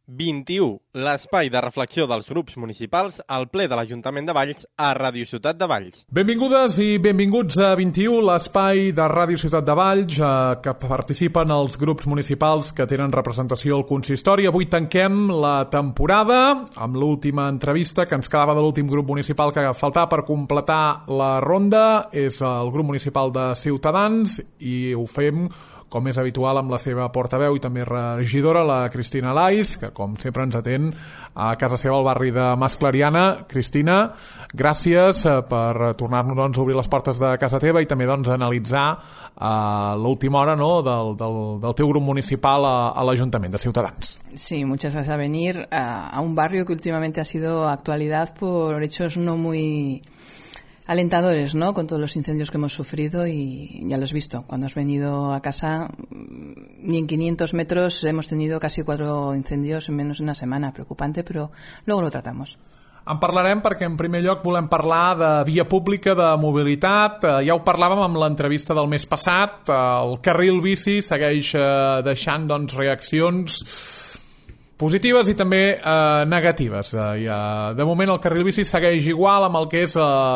21, l'espai de reflexió dels grups municipals al ple de l'Ajuntament de Valls a Ràdio Ciutat de Valls. Benvingudes i benvinguts a 21, l'espai de Ràdio Ciutat de Valls, que participen els grups municipals que tenen representació al consistori. Avui tanquem la temporada amb l'última entrevista que ens quedava de l'últim grup municipal que faltava per completar la ronda. És el grup municipal de Ciutadans i ho fem com és habitual amb la seva portaveu i també regidora, la Cristina Laiz, que com sempre ens atén a casa seva al barri de Mas Clariana. Cristina, gràcies per tornar-nos a obrir les portes de casa teva i també analitzar l'última hora, ¿no?, del teu grup municipal a l'Ajuntament de Ciutadans. Sí, muchas gracias a venir a un barrio que últimamente ha sido actualidad por hechos no muy alentadores, ¿no?, con todos los incendios que hemos sufrido, y ya lo has visto. Cuando has venido a casa, ni en 500 metros hemos tenido casi 4 incendios en menos de una semana. Preocupante, però luego lo tratamos. En parlarem perquè en primer lloc volem parlar de via pública, de mobilitat. Ja ho parlàvem amb l'entrevista del mes passat. El carril bici segueix deixant reaccions positives i també negatives. De moment el carril bici segueix igual amb el que és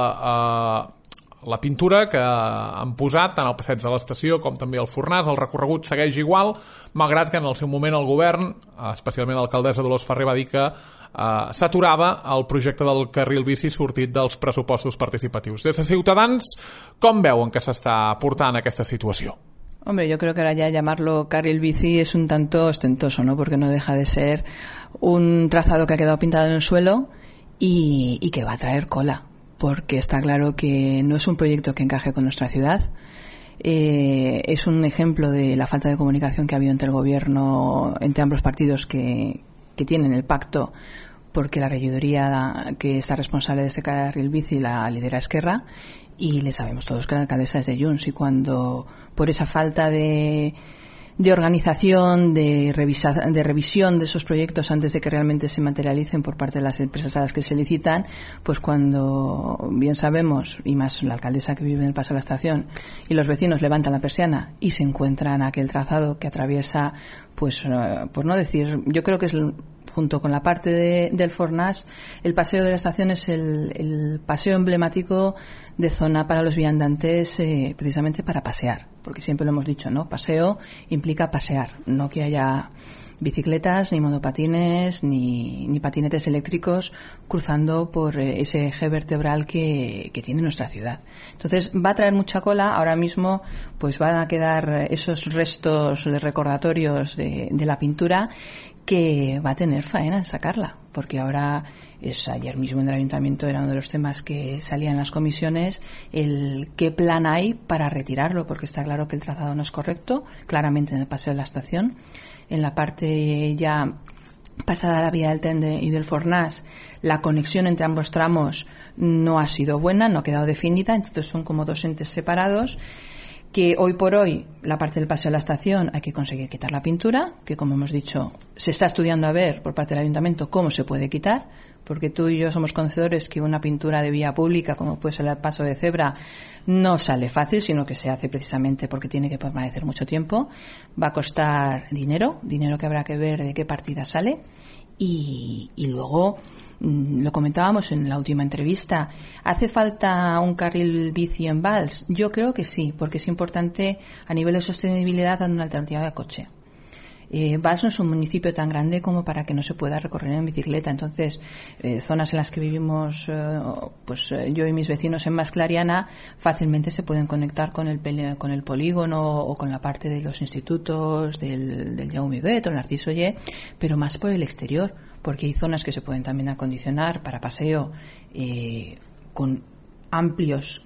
la pintura que han posat tant al passeig de l'estació com també al Fornàs. El recorregut segueix igual, malgrat que en el seu moment el govern, especialment l'alcaldessa Dolors Ferrer, va dir que s'aturava el projecte del carril bici sortit dels pressupostos participatius. Des de Ciutadans, com veuen que s'està portant aquesta situació? Hombre, yo creo que ahora ya llamarlo carril bici es un tanto ostentoso, ¿no? Porque no deja de ser un trazado que ha quedado pintado en el suelo y que va a traer cola, porque está claro que no es un proyecto que encaje con nuestra ciudad. Es un ejemplo de la falta de comunicación que ha habido entre el gobierno, entre ambos partidos que tienen el pacto, porque la regidoría que está responsable de este carril bici la lidera Esquerra, y le sabemos todos que la alcaldesa es de Junts, y cuando por esa falta de organización, de revisión de esos proyectos antes de que realmente se materialicen por parte de las empresas a las que se licitan, pues cuando bien sabemos, y más la alcaldesa que vive en el Paso de la Estación, y los vecinos levantan la persiana y se encuentran aquel trazado que atraviesa, pues por no decir, yo creo que es junto con la parte del Fornàs, el paseo de la estación es el paseo emblemático de zona para los viandantes, precisamente para pasear, porque siempre lo hemos dicho, ¿no? Paseo implica pasear, no que haya bicicletas, ni monopatines, ni patinetes eléctricos cruzando por ese eje vertebral que tiene nuestra ciudad. Entonces va a traer mucha cola. Ahora mismo pues van a quedar esos restos de recordatorios de la pintura, que va a tener faena en sacarla, porque ahora ayer mismo en el ayuntamiento era uno de los temas que salían en las comisiones, el qué plan hay para retirarlo, porque está claro que el trazado no es correcto, claramente en el paseo de la estación, en la parte ya pasada la vía del Tende y del Fornàs, la conexión entre ambos tramos no ha sido buena, no ha quedado definida, entonces son como dos entes separados, que hoy por hoy la parte del paseo de la estación hay que conseguir quitar la pintura, que como hemos dicho se está estudiando a ver por parte del ayuntamiento cómo se puede quitar, porque tú y yo somos conocedores que una pintura de vía pública como puede ser el paso de cebra no sale fácil, sino que se hace precisamente porque tiene que permanecer mucho tiempo, va a costar dinero que habrá que ver de qué partida sale, y luego lo comentábamos en la última entrevista, ¿hace falta un carril bici en Valls? Yo creo que sí, porque es importante a nivel de sostenibilidad dar una alternativa de coche. Valls no es un municipio tan grande como para que no se pueda recorrer en bicicleta, entonces zonas en las que vivimos yo y mis vecinos en Mas Clariana fácilmente se pueden conectar con el polígono o con la parte de los institutos del Jaume Huguet o el Narciso Oller, pero más por el exterior, porque hay zonas que se pueden también acondicionar para paseo con amplios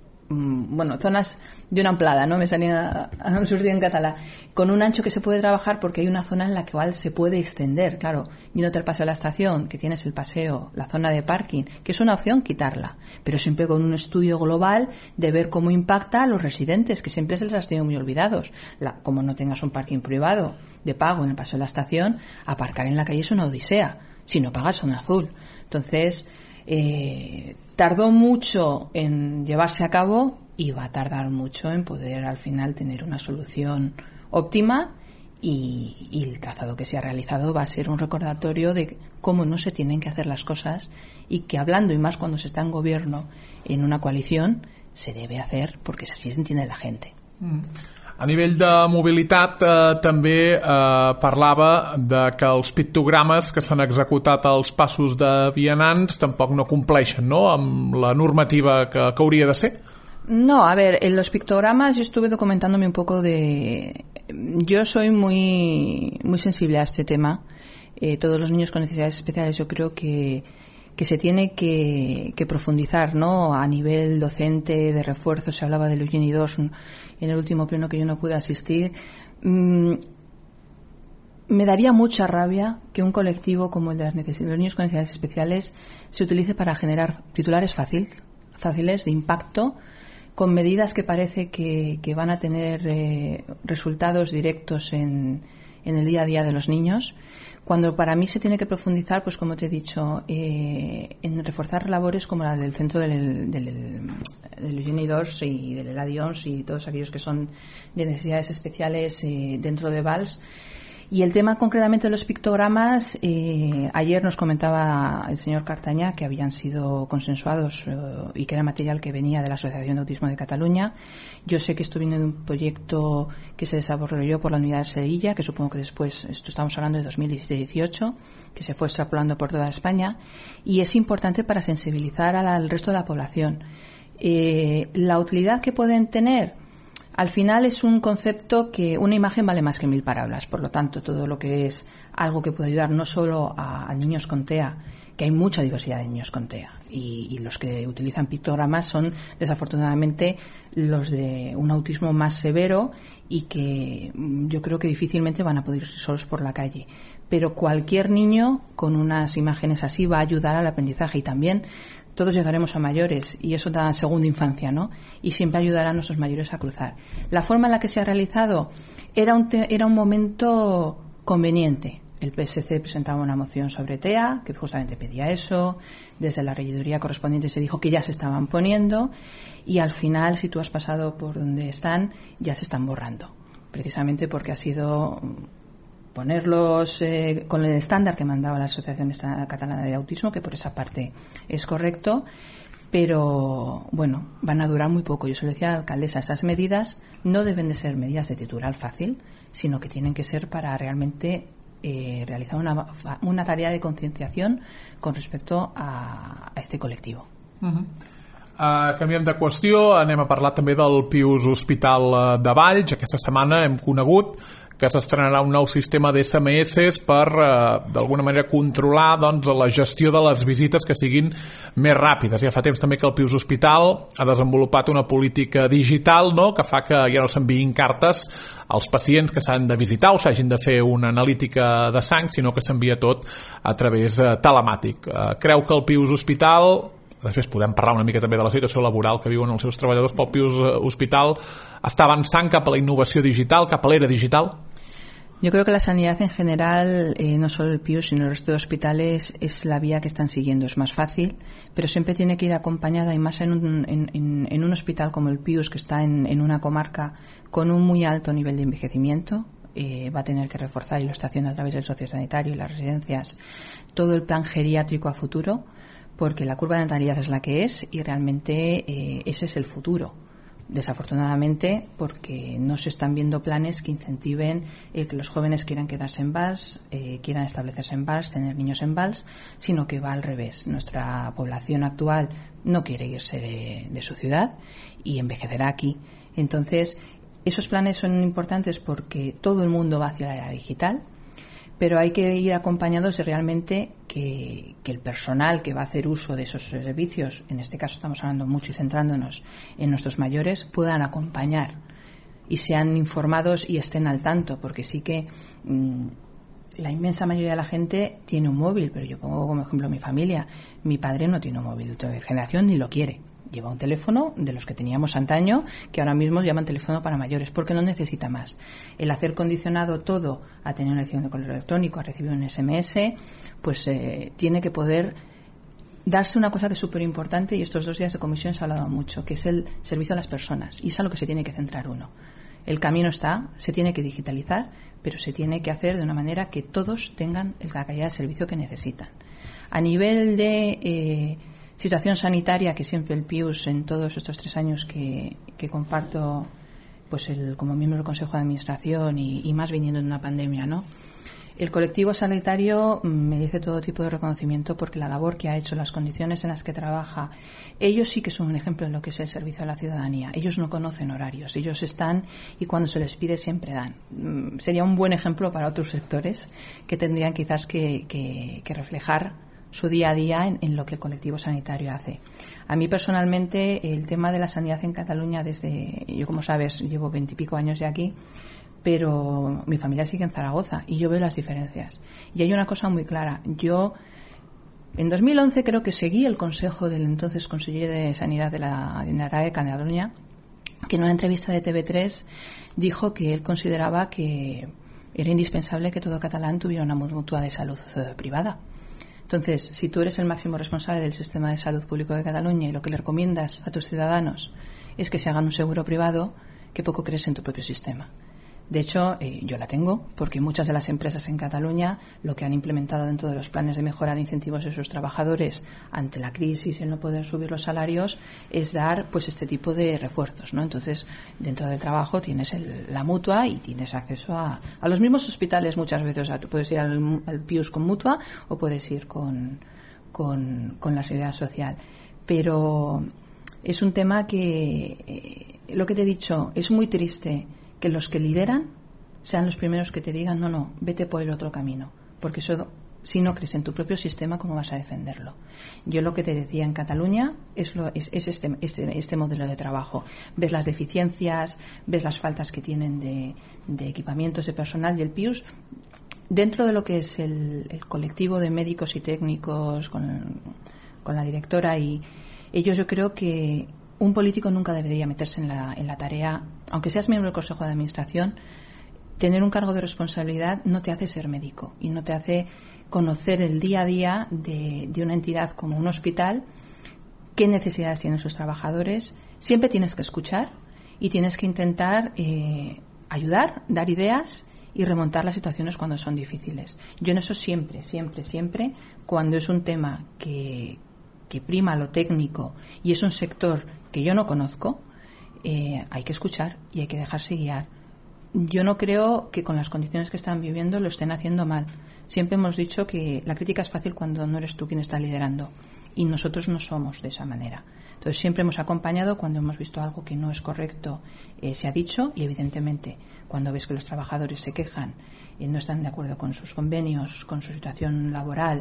zonas de una amplada, no me salía a surgir en catalán, con un ancho que se puede trabajar, porque hay una zona en la cual se puede extender, claro, yéndote al paseo de la estación, que tienes el paseo, la zona de parking, que es una opción quitarla, pero siempre con un estudio global de ver cómo impacta a los residentes, que siempre se les ha tenido muy olvidados. Como no tengas un parking privado de pago en el paseo de la estación, aparcar en la calle es una odisea, si no pagas zona azul. Entonces tardó mucho en llevarse a cabo y va a tardar mucho en poder al final tener una solución óptima y el trazado que se ha realizado va a ser un recordatorio de cómo no se tienen que hacer las cosas y que hablando, y más cuando se está en gobierno, en una coalición, se debe hacer porque así se entiende la gente. A nivell de mobilitat també parlava de que els pictogrames que s'han executat als passos de vianants tampoc no compleixen, no?, amb la normativa que hauria de ser. No, a ver, en los pictogramas yo estuve documentándome un poco de... Yo soy muy sensible a este tema. Todos los niños con necesidades especiales yo creo que se tiene que profundizar, ¿no?, a nivel docente, de refuerzo. Se hablaba del Eugeni II en el último pleno que yo no pude asistir. Me daría mucha rabia que un colectivo como el de los niños con necesidades especiales se utilice para generar titulares fáciles de impacto, con medidas que parece que van a tener resultados directos en el día a día de los niños, cuando para mí se tiene que profundizar, pues como te he dicho, en reforzar labores como la del centro del Eugeni II y del Eladi Oms y todos aquellos que son de necesidades especiales dentro de Valls. Y el tema concretamente de los pictogramas, ayer nos comentaba el señor Cartañá que habían sido consensuados y que era material que venía de la Asociación de Autismo de Cataluña. Yo sé que esto viene de un proyecto que se desarrolló por la Unidad de Sevilla, que supongo que después, esto estamos hablando de 2017-18, que se fue extrapolando por toda España, y es importante para sensibilizar al resto de la población. La utilidad que pueden tener, al final es un concepto que una imagen vale más que 1000 palabras. Por lo tanto, todo lo que es algo que puede ayudar no solo a niños con TEA, que hay mucha diversidad de niños con TEA, y los que utilizan pictogramas son desafortunadamente los de un autismo más severo y que yo creo que difícilmente van a poder ir solos por la calle. Pero cualquier niño con unas imágenes así va a ayudar al aprendizaje, y también todos llegaremos a mayores y eso da segunda infancia, ¿no? Y siempre ayudará a nuestros mayores a cruzar. La forma en la que se ha realizado era un momento conveniente. El PSC presentaba una moción sobre TEA que justamente pedía eso. Desde la regiduría correspondiente se dijo que ya se estaban poniendo, y al final, si tú has pasado por donde están, ya se están borrando. Precisamente porque ha sido ponerlos con el estándar que mandaba la Asociación Catalana de Autismo, que por esa parte es correcto, pero bueno, van a durar muy poco. Yo se lo decía a la alcaldesa, estas medidas no deben de ser medidas de titular fácil, sino que tienen que ser para realmente realizar una tarea de concienciación con respecto a este col·lectiu. Canviem de qüestió, anem a parlar també del Pius Hospital de Valls. Aquesta setmana hem conegut que s'estrenarà un nou sistema d'SMS per, d'alguna manera, controlar, doncs, la gestió de les visites que siguin més ràpides. Ja fa temps també que el Pius Hospital ha desenvolupat una política digital, no?, que fa que ja no s'enviïn cartes als pacients que s'han de visitar o s'hagin de fer una analítica de sang, sinó que s'envia tot a través telemàtic. Creu que el Pius Hospital, després podem parlar una mica també de la situació laboral que viuen els seus treballadors, pel Pius Hospital està avançant cap a la innovació digital, cap a l'era digital? Yo creo que la sanidad en general, no solo el Pius, sino el resto de hospitales, es la vía que están siguiendo. Es más fácil, pero siempre tiene que ir acompañada, y más en un hospital como el Pius, que está en una comarca con un muy alto nivel de envejecimiento. Va a tener que reforzar, y lo está haciendo a través del sociosanitario y las residencias, todo el plan geriátrico a futuro, porque la curva de natalidad es la que es, y realmente ese es el futuro. Desafortunadamente, porque no se están viendo planes que incentiven el que los jóvenes quieran quedarse en Valls, quieran establecerse en Valls, tener niños en Valls, sino que va al revés. Nuestra población actual no quiere irse de su ciudad y envejecerá aquí. Entonces, esos planes son importantes porque todo el mundo va hacia la era digital, pero hay que ir acompañados de realmente que el personal que va a hacer uso de esos servicios, en este caso estamos hablando mucho y centrándonos en nuestros mayores, puedan acompañar y sean informados y estén al tanto, porque sí que la inmensa mayoría de la gente tiene un móvil, pero yo pongo como ejemplo mi familia. Mi padre no tiene un móvil de generación ni lo quiere. Lleva un teléfono de los que teníamos antaño, que ahora mismo llaman teléfono para mayores, porque no necesita más. El hacer condicionado todo a tener una dirección de correo electrónico, a recibir un SMS, pues tiene que poder darse una cosa que es súper importante, y estos 2 días de comisión se ha hablado mucho, que es el servicio a las personas, y es a lo que se tiene que centrar uno. El camino está, se tiene que digitalizar, pero se tiene que hacer de una manera que todos tengan la calidad de servicio que necesitan. A nivel de situación sanitaria, que siempre el Pius, en todos estos 3 años que comparto pues como miembro del Consejo de Administración y más viniendo de una pandemia, ¿no? El colectivo sanitario merece todo tipo de reconocimiento porque la labor que ha hecho, las condiciones en las que trabaja, ellos sí que son un ejemplo de lo que es el servicio a la ciudadanía. Ellos no conocen horarios, ellos están y cuando se les pide siempre dan. Sería un buen ejemplo para otros sectores que tendrían quizás que reflejar su día a día en lo que el colectivo sanitario hace. A mí personalmente el tema de la sanidad en Cataluña, yo como sabes llevo 20 y pico años ya aquí, pero mi familia sigue en Zaragoza y yo veo las diferencias. Y hay una cosa muy clara. Yo, en 2011, creo que seguí el consejo del entonces consejero de Sanidad de la Generalitat de Cataluña, que en una entrevista de TV3 dijo que él consideraba que era indispensable que todo catalán tuviera una mutua de salud privada. Entonces, si tú eres el máximo responsable del sistema de salud público de Cataluña y lo que le recomiendas a tus ciudadanos es que se hagan un seguro privado, qué poco crees en tu propio sistema. De hecho, yo la tengo, porque muchas de las empresas en Cataluña lo que han implementado dentro de los planes de mejora de incentivos de sus trabajadores ante la crisis y el no poder subir los salarios es dar pues este tipo de refuerzos, ¿no? Entonces, dentro del trabajo tienes la mutua y tienes acceso a los mismos hospitales muchas veces. O sea, tú puedes ir al Pius con mutua o puedes ir con la seguridad social. Pero es un tema que, lo que te he dicho, es muy triste que los que lideran sean los primeros que te digan no, vete por el otro camino, porque eso, si no crees en tu propio sistema, ¿cómo vas a defenderlo? Yo lo que te decía en Cataluña es este modelo de trabajo. Ves las deficiencias, ves las faltas que tienen de equipamientos de personal, y el Pius, dentro de lo que es el colectivo de médicos y técnicos con la directora y ellos, yo creo que un político nunca debería meterse en la tarea, aunque seas miembro del Consejo de Administración. Tener un cargo de responsabilidad no te hace ser médico y no te hace conocer el día a día de una entidad como un hospital, qué necesidades tienen sus trabajadores. Siempre tienes que escuchar y tienes que intentar ayudar, dar ideas y remontar las situaciones cuando son difíciles. Yo en eso siempre, cuando es un tema que prima lo técnico y es un sector que yo no conozco, hay que escuchar y hay que dejarse guiar. Yo no creo que con las condiciones que están viviendo lo estén haciendo mal. Siempre hemos dicho que la crítica es fácil cuando no eres tú quien está liderando y nosotros no somos de esa manera. Entonces siempre hemos acompañado cuando hemos visto algo que no es correcto, se ha dicho, y evidentemente cuando ves que los trabajadores se quejan, no están de acuerdo con sus convenios, con su situación laboral,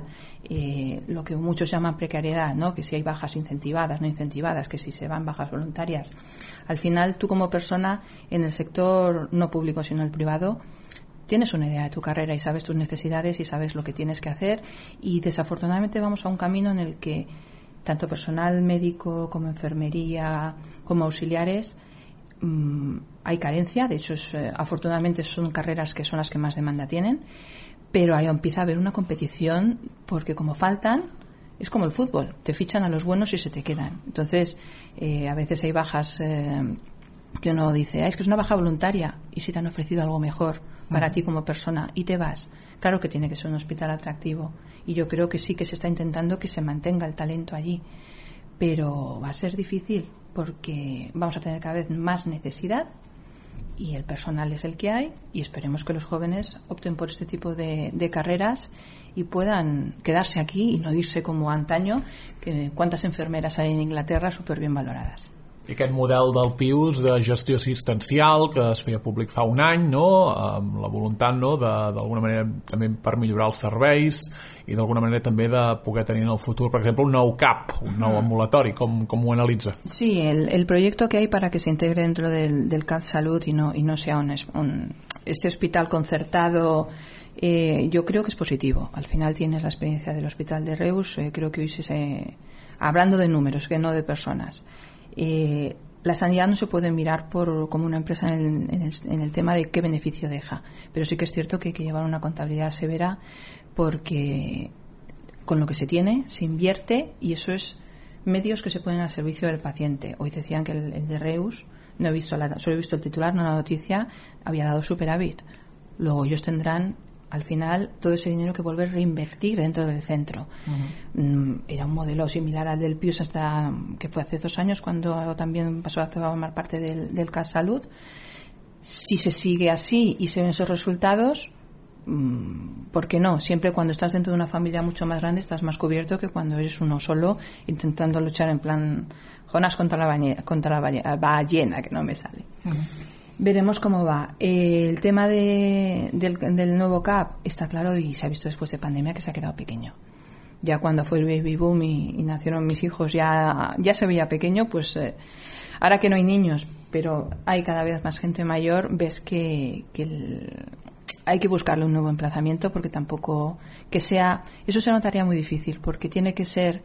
lo que muchos llaman precariedad, ¿no? Que si hay bajas incentivadas, no incentivadas, que si se van bajas voluntarias. Al final, tú como persona en el sector no público sino el privado, tienes una idea de tu carrera y sabes tus necesidades y sabes lo que tienes que hacer, y desafortunadamente vamos a un camino en el que tanto personal médico como enfermería como auxiliares hay carencia. De hecho, afortunadamente son carreras que son las que más demanda tienen, pero ahí empieza a haber una competición porque como faltan, es como el fútbol, te fichan a los buenos y se te quedan. Entonces, a veces hay bajas que uno dice, es que es una baja voluntaria, y si te han ofrecido algo mejor para ti como persona y te vas, claro que tiene que ser un hospital atractivo, y yo creo que sí que se está intentando que se mantenga el talento allí, pero va a ser difícil porque vamos a tener cada vez más necesidad y el personal es el que hay, y esperemos que los jóvenes opten por este tipo de carreras y puedan quedarse aquí y no irse como antaño, que cuántas enfermeras hay en Inglaterra súper bien valoradas. I aquest model del Pius de gestió assistencial que es feia públic fa un any, no? Amb la voluntat, no?, d'alguna manera també per millorar els serveis i d'alguna manera també de poder tenir en el futur, per exemple, un nou CAP, un nou ambulatori. Com ho analitza? Sí, el proyecto que hay para que se integre dentro del CAP Salud y no sea este hospital concertado, yo creo que es positivo. Al final tienes la experiencia del Hospital de Reus, creo que hoy hablando de números, que no de personas. La sanidad no se puede mirar como una empresa en el tema de qué beneficio deja, pero sí que es cierto que hay que llevar una contabilidad severa porque con lo que se tiene se invierte, y eso es medios que se ponen al servicio del paciente. Hoy decían que el de Reus, solo he visto el titular, no la noticia, había dado superávit. Luego ellos tendrán al final todo ese dinero que volver a reinvertir dentro del centro. Era un modelo similar al del Pius hasta que fue hace 2 años, cuando también pasó a formar parte del CAS Salud. Si se sigue así y se ven esos resultados, ¿por qué no? Siempre cuando estás dentro de una familia mucho más grande estás más cubierto que cuando eres uno solo intentando luchar en plan Jonás contra la ballena, que no me sale. Veremos cómo va. El tema del nuevo CAP está claro y se ha visto después de pandemia que se ha quedado pequeño. Ya cuando fue el baby boom y nacieron mis hijos ya se veía pequeño, pues ahora que no hay niños, pero hay cada vez más gente mayor, ves que hay que buscarle un nuevo emplazamiento, porque tampoco que sea... Eso se notaría muy difícil, porque tiene que ser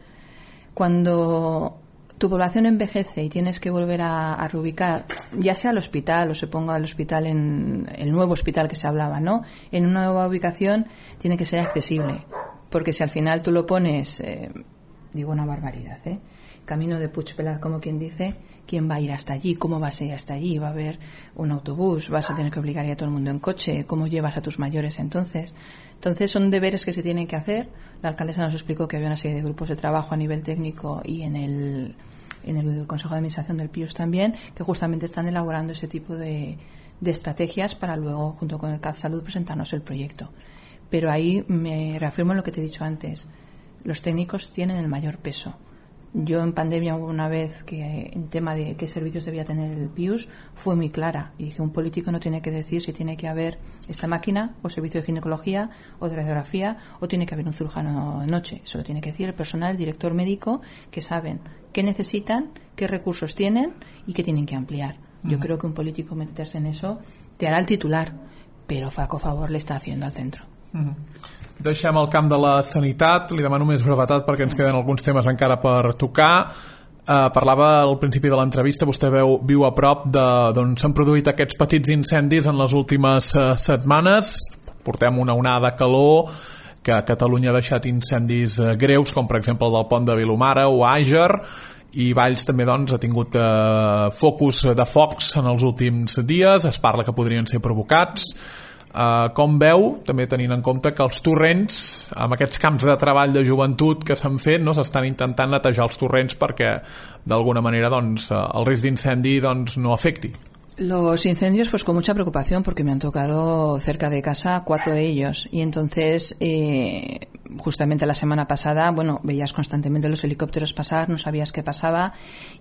cuando tu población envejece y tienes que volver a reubicar, ya sea al hospital o se ponga al hospital en el nuevo hospital que se hablaba, ¿no? En una nueva ubicación tiene que ser accesible, porque si al final tú lo pones, digo una barbaridad, camino de Puigpelat, como quien dice, ¿quién va a ir hasta allí? ¿Cómo vas a ir hasta allí? ¿Va a haber un autobús? ¿Vas a tener que obligar a todo el mundo en coche? ¿Cómo llevas a tus mayores entonces? Entonces son deberes que se tienen que hacer. La alcaldesa nos explicó que había una serie de grupos de trabajo a nivel técnico y en el Consejo de Administración del Pius también, que justamente están elaborando ese tipo de estrategias para luego, junto con el CAP Salud, presentarnos el proyecto. Pero ahí me reafirmo en lo que te he dicho antes. Los técnicos tienen el mayor peso. Yo en pandemia hubo una vez que en tema de qué servicios debía tener el Pius fue muy clara y dije, un político no tiene que decir si tiene que haber esta máquina o servicio de ginecología o de radiografía o tiene que haber un cirujano de noche. Eso lo tiene que decir el personal, el director médico, que saben qué necesitan, qué recursos tienen y qué tienen que ampliar. Yo creo que un político meterse en eso te hará el titular, pero flaco favor le está haciendo al centro. Deixem el camp de la sanitat, li demano més brevetat perquè ens queden alguns temes encara per tocar. Parlava al principi de l'entrevista, vostè viu a prop d'on s'han produït aquests petits incendis en les últimes setmanes. Portem una onada de calor que a Catalunya ha deixat incendis greus, com per exemple el del pont de Vilomara o Àger, i Valls també doncs, ha tingut focus de focs en els últims dies. Es parla que podrien ser provocats. Com veu, també tenint en compte que els torrents, amb aquests camps de treball de joventut que s'han fet, no, s'estan intentant netejar els torrents perquè d'alguna manera doncs, el risc d'incendi doncs, no afecti? Los incendios, pues con mucha preocupación, porque me han tocado cerca de casa 4 de ellos. Y entonces, justamente la semana pasada, bueno, veías constantemente los helicópteros pasar, no sabías qué pasaba.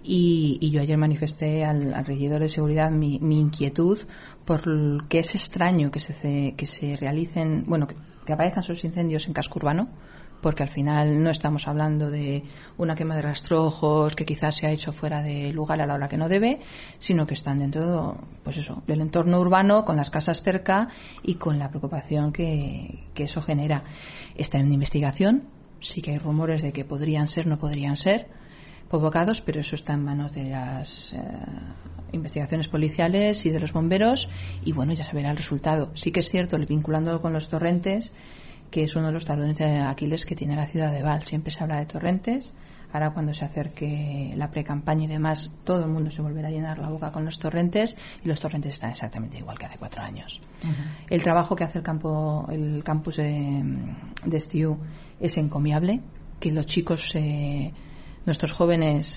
Y yo ayer manifesté al regidor de seguridad mi inquietud, porque es extraño que se realicen, bueno, que aparezcan esos incendios en casco urbano, porque al final no estamos hablando de una quema de rastrojos que quizás se ha hecho fuera de lugar a la hora que no debe, sino que están dentro, pues eso, del entorno urbano, con las casas cerca y con la preocupación que eso genera. Está en investigación, sí que hay rumores de que podrían ser, no podrían ser provocados, pero eso está en manos de las investigaciones policiales y de los bomberos, y bueno, ya se verá el resultado. Sí que es cierto, vinculándolo con los torrentes, que es uno de los talones de Aquiles que tiene la ciudad de Valls. Siempre se habla de torrentes. Ahora, cuando se acerque la precampaña y demás, todo el mundo se volverá a llenar la boca con los torrentes, y los torrentes están exactamente igual que hace 4 años. El trabajo que hace el campus de Estiu es encomiable, que los chicos, nuestros jóvenes,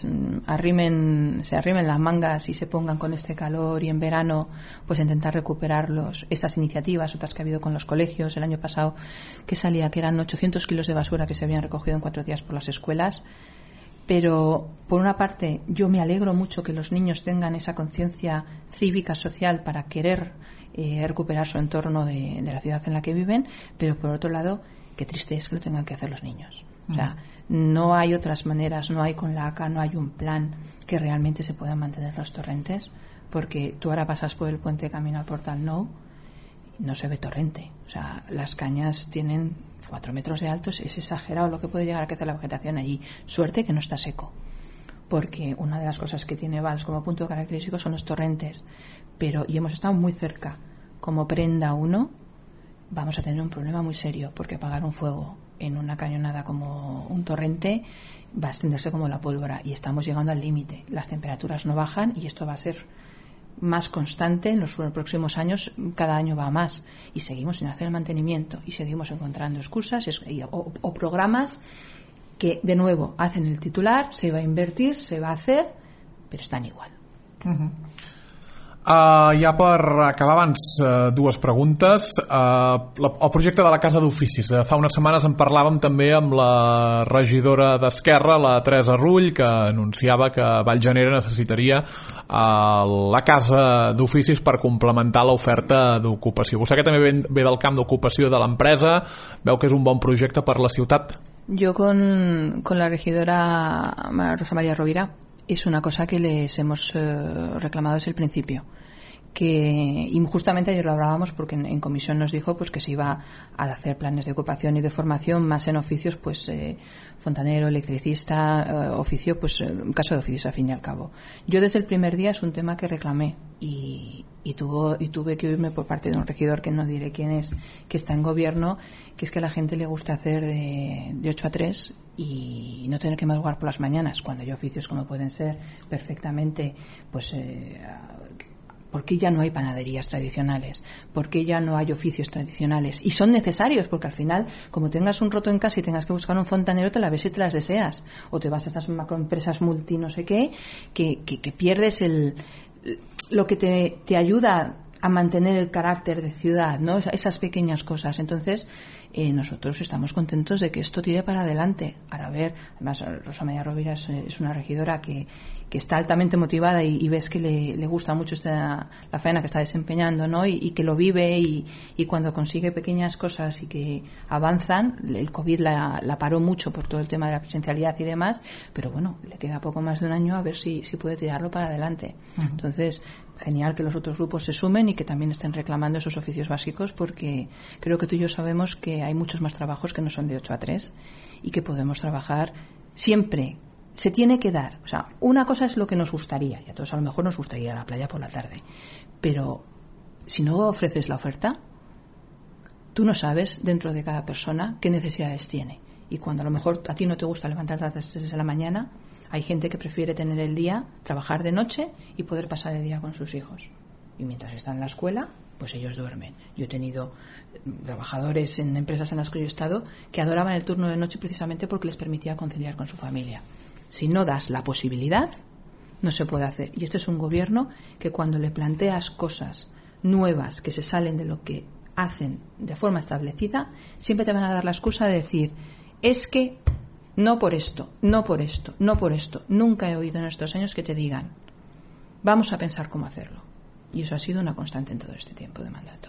se arrimen las mangas y se pongan con este calor, y en verano pues intentar recuperarlos. Estas iniciativas, otras que ha habido con los colegios el año pasado, que salía que eran 800 kilos de basura que se habían recogido en 4 días por las escuelas. Pero por una parte yo me alegro mucho que los niños tengan esa conciencia cívica, social, para querer recuperar su entorno de la ciudad en la que viven, pero por otro lado, qué triste es que lo tengan que hacer los niños. O sea, no hay otras maneras, no hay con la ACA, no hay un plan que realmente se puedan mantener los torrentes, porque tú ahora pasas por el puente camino al Portal Nou, no se ve torrente. O sea, las cañas tienen 4 metros de alto, es exagerado lo que puede llegar a crecer la vegetación allí. Suerte que no está seco, porque una de las cosas que tiene Valls como punto característico son los torrentes, y hemos estado muy cerca. Como prenda uno, vamos a tener un problema muy serio, porque apagar un fuego en una cañonada como un torrente va a extenderse como la pólvora, y estamos llegando al límite. Las temperaturas no bajan y esto va a ser más constante en los próximos años, cada año va más, y seguimos sin hacer el mantenimiento y seguimos encontrando excusas o programas que de nuevo hacen el titular, se va a invertir, se va a hacer, pero están igual. Ja per acabar abans, dues preguntes. El projecte de la Casa d'Oficis, fa unes setmanes en parlàvem també amb la regidora d'Esquerra, la Teresa Rull, que anunciava que Vallgenera necessitaria la Casa d'Oficis per complementar l'oferta d'ocupació. Vostè, que també ve del camp d'ocupació de l'empresa, veu que és un bon projecte per la ciutat? Yo con la regidora Rosa María Rovira es una cosa que les hemos reclamado desde el principio, y justamente ayer lo hablábamos porque en comisión nos dijo pues que se iba a hacer planes de ocupación y de formación más en oficios, pues fontanero, electricista, oficio, pues caso de oficios al fin y al cabo. Yo desde el primer día es un tema que reclamé y tuve que oírme por parte de un regidor, que no diré quién es, que está en gobierno, que es que a la gente le gusta hacer de 8 a 3 y no tener que madrugar por las mañanas, cuando hay oficios como pueden ser perfectamente, pues ¿por qué ya no hay panaderías tradicionales? ¿Por qué ya no hay oficios tradicionales? Y son necesarios, porque al final, como tengas un roto en casa y tengas que buscar un fontanero, te la ves y te las deseas. O te vas a esas macroempresas multi no sé qué, que pierdes lo que te ayuda a mantener el carácter de ciudad, ¿no? Esas pequeñas cosas. Entonces, nosotros estamos contentos de que esto tire para adelante. Ahora, a ver, además Rosa María Rovira es una regidora que está altamente motivada y ves que le gusta mucho la faena que está desempeñando, ¿no? Y que lo vive y cuando consigue pequeñas cosas y que avanzan, el COVID la paró mucho por todo el tema de la presencialidad y demás, pero bueno, le queda poco más de un año a ver si puede tirarlo para adelante. Entonces, genial que los otros grupos se sumen y que también estén reclamando esos oficios básicos, porque creo que tú y yo sabemos que hay muchos más trabajos que no son de 8 a 3 y que podemos trabajar siempre. Se tiene que dar, o sea, una cosa es lo que nos gustaría, y a todos a lo mejor nos gustaría ir a la playa por la tarde, pero si no ofreces la oferta, tú no sabes dentro de cada persona qué necesidades tiene, y cuando a lo mejor a ti no te gusta levantarte a las 3 de la mañana, hay gente que prefiere tener el día, trabajar de noche y poder pasar el día con sus hijos, y mientras están en la escuela, pues ellos duermen. Yo he tenido trabajadores en empresas en las que yo he estado que adoraban el turno de noche precisamente porque les permitía conciliar con su familia. Si no das la posibilidad, no se puede hacer. Y este es un gobierno que cuando le planteas cosas nuevas que se salen de lo que hacen de forma establecida, siempre te van a dar la excusa de decir, es que no por esto, no por esto, no por esto. Nunca he oído en estos años que te digan, vamos a pensar cómo hacerlo. Y eso ha sido una constante en todo este tiempo de mandato.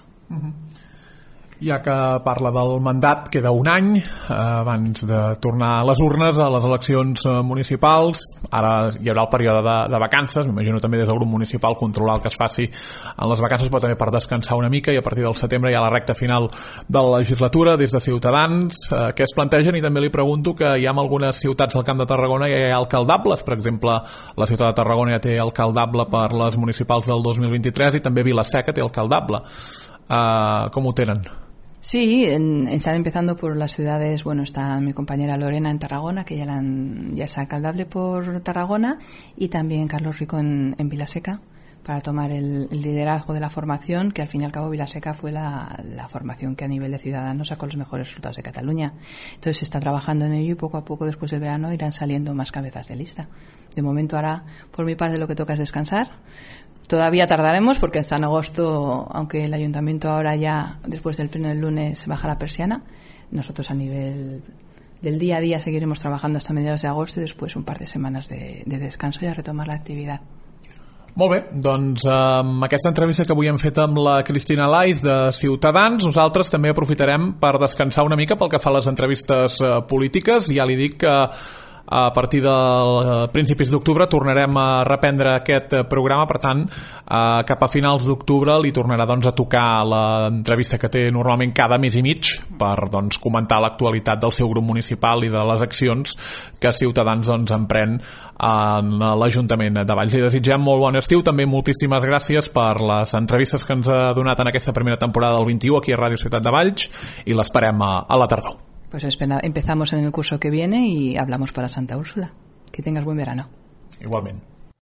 Ja que parla del mandat, queda un any abans de tornar a les urnes, a les eleccions municipals. Ara hi haurà el període de vacances, m'imagino també des del grup municipal controlar el que es faci en les vacances, però també per descansar una mica, i a partir del setembre hi ha la recta final de la legislatura. Des de Ciutadans, què es plantegen? I també li pregunto que hi ha en algunes ciutats del Camp de Tarragona hi ha alcaldables, per exemple la ciutat de Tarragona ja té alcaldable per les municipals del 2023 i també Vila-seca té alcaldable. Com ho tenen? Sí, están empezando por las ciudades. Bueno, está mi compañera Lorena en Tarragona, que ya es alcaldable por Tarragona, y también Carlos Rico en Vila-seca, para tomar el liderazgo de la formación, que al fin y al cabo Vila-seca fue la formación que a nivel de ciudadanos sacó los mejores resultados de Cataluña. Entonces se está trabajando en ello y poco a poco después del verano irán saliendo más cabezas de lista. De momento ahora, por mi parte, lo que toca es descansar. Todavía tardaremos porque hasta en agosto, aunque el ayuntamiento ahora ya, después del pleno del lunes, baja la persiana, nosotros a nivel del día a día seguiremos trabajando hasta mediados de agosto y después un par de semanas de descanso y a retomar la actividad. Molt bé, doncs amb aquesta entrevista que avui hem fet amb la Cristina Laiz de Ciutadans, nosaltres també aprofitarem per descansar una mica pel que fa a les entrevistes polítiques. Ja li dic que a partir de principis d'octubre tornarem a reprendre aquest programa, per tant cap a finals d'octubre li tornarà doncs a tocar l'entrevista que té normalment cada mes i mig per doncs comentar l'actualitat del seu grup municipal i de les accions que Ciutadans doncs emprèn en l'Ajuntament de Valls. Li desitgem molt bon estiu, també moltíssimes gràcies per les entrevistes que ens ha donat en aquesta primera temporada del 21 aquí a Ràdio Ciutat de Valls i l'esperem a la tardor. Pues empezamos en el curso que viene y hablamos para Santa Úrsula. Que tengas buen verano. Igualment.